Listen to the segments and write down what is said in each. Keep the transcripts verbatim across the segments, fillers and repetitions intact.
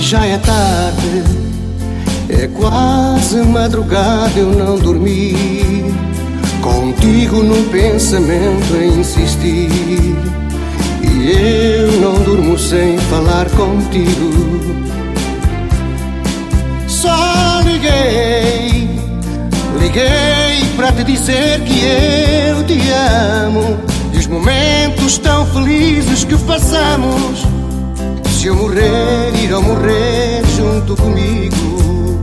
já é tarde, é quase madrugada, eu não dormi, contigo no pensamento a insistir. E eu não durmo sem falar contigo. Só liguei, liguei para te dizer que eu te amo, e os momentos tão felizes que passamos. Se eu morrer, irão morrer junto comigo.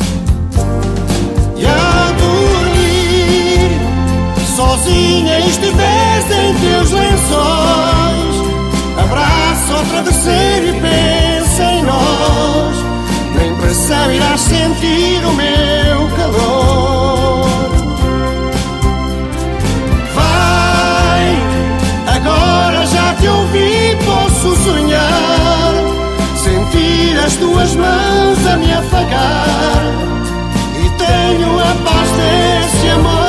E ao dormir, sozinha estiveres em teus lençóis, abraça ao travesseiro e pensa em nós. Na impressão irás sentir o meu calor. Vai, agora já te ouvi, posso sonhar, sentir as tuas mãos a me afagar, e tenho a paz desse amor.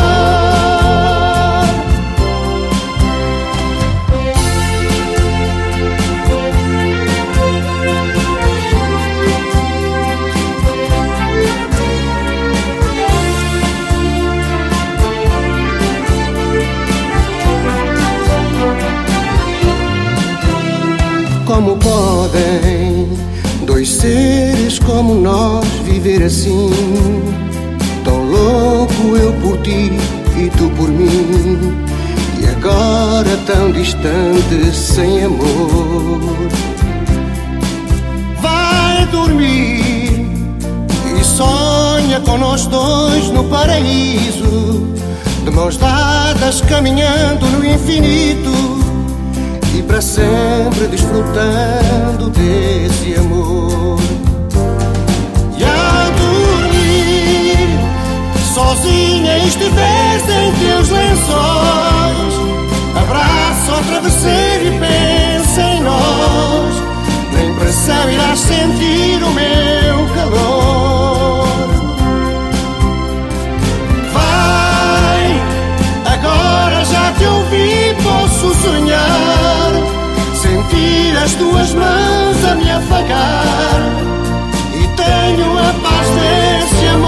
Como podem dois seres como nós viver assim? Tão louco eu por ti e tu por mim, e agora tão distante, sem amor. Vai dormir e sonha com nós dois no paraíso, de mãos dadas caminhando no infinito, e para sempre desfrutando desse amor. E ao dormir, sozinha estiveres em teus lençóis, abraça ao travesseiro e pensa em nós. Na impressão irás sentir o meu calor. Vai, agora já te ouvi, posso sonhar, sentir as tuas mãos a me afagar, e tenho a paz desse amor.